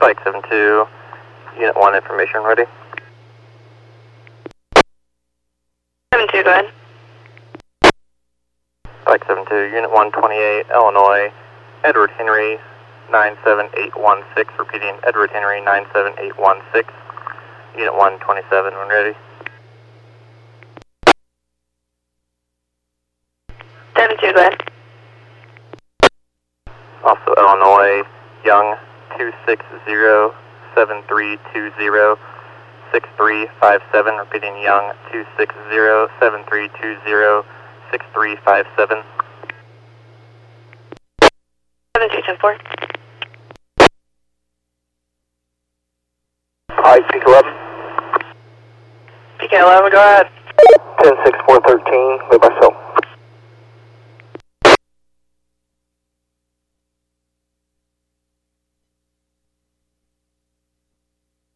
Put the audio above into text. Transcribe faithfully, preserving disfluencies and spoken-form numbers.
Spike seven two, Unit one information ready. seven two, go ahead. Spike seven two, Unit one twenty-eight, Illinois, Edward Henry, nine seven eight one six, repeating Edward Henry, nine seven eight one six, Unit one twenty-seven, when ready. seven two, go ahead. Also Illinois, Young, two six zero, seven three two zero, six three five seven, repeating Young, two six zero, seven three two zero, six three five seven. seven two ten four. Hi, P K eleven. P K eleven, go ahead. ten six four thirteen, with myself.